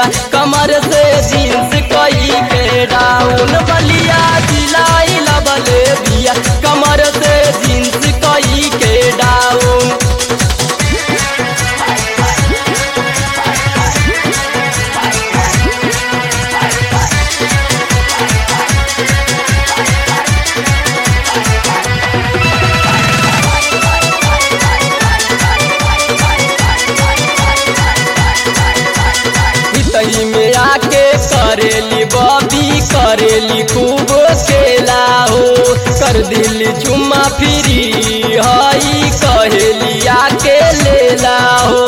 कमर से जींस कई के डाउन बलिया जिलाई लबले बिया कमर से जींस कई के डाउन। तई में आके करेली बॉबी करेली खूब खेला हो कर दिली चुम्मा फिरी हई कहेली आके लेला हो।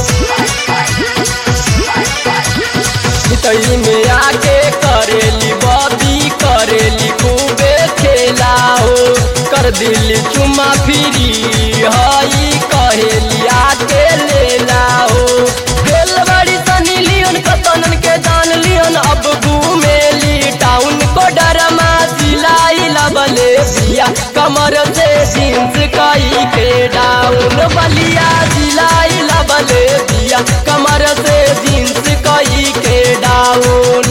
तई में आके करेली बॉबी करेली खूब खेला हो कर दिली चुम्मा फिरी हई कहेली आके लेला हो। कतनन के जान लियन अब घूमेली टाउन को डरमा सिलाई लबले बिया कमर से जींस कई के डाउन बलिया सिलाई लबले बिया कमर से जींस कई के डाउन।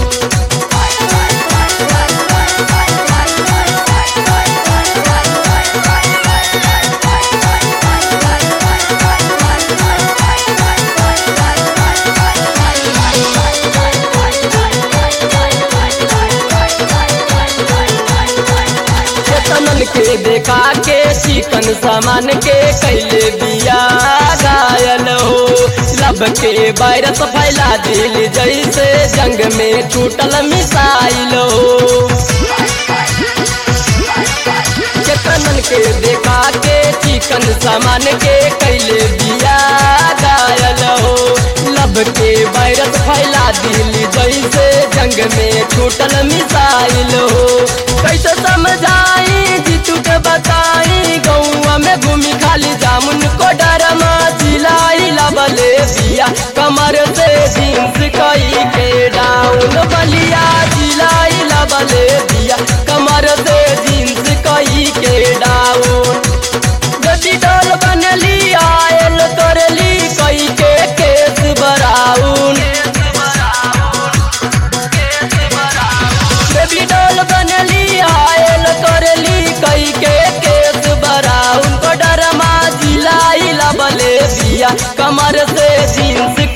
तनन के देखा के चिकन सामान के कैले बिया घायल हो लब के वायरस फैला दिल जैसे जंग में छूटल मिसाइल हो। तनन के देखा के चिकन सामान के कैले बिया घायल हो लब के वायरस फैला दिल जैसे जंग में छूटल मिसाइल हो। कैसे समझाई जीतू के बताई गौआ में घूमी खाली जामुन को डरमा सिलाई लबले बिया कमर से जींस कई के डाउन बलिया सिलाई लबले बिया कमर से जींस कई के डाउन। गदी डोल बनली आयल तोरली कई के केस बराउन बेबी डोल बनली आयल करली कई के केस बराउन को डरमा जिलाई लबले बिया कमर से जींस